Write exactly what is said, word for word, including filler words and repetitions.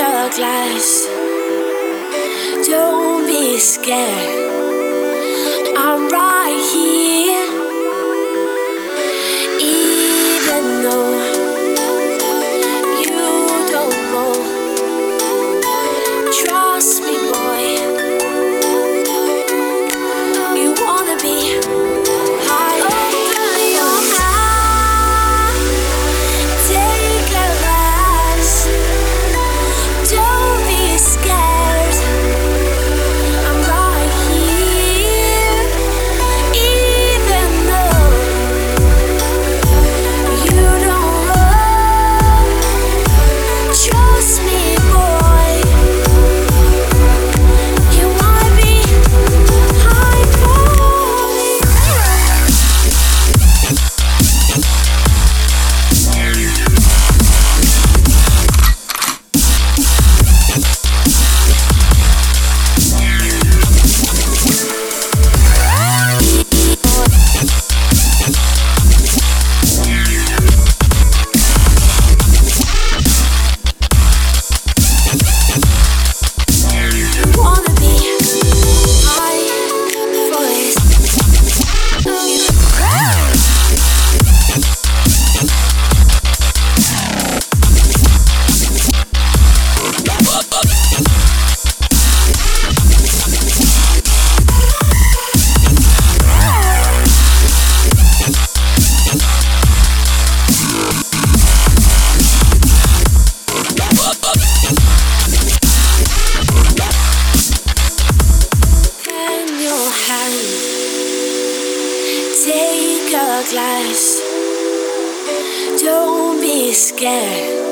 a glass. Don't be scared. I'm right here. Even though you don't know. Trust me, boy. You wanna be high. Open your heart. Take a rest. Don't be scared. I'm right here. Even though you don't know. Trust me, boy. You wanna be high, boy. Wanna be high voice. In your hand, take a glass. Don't be scared.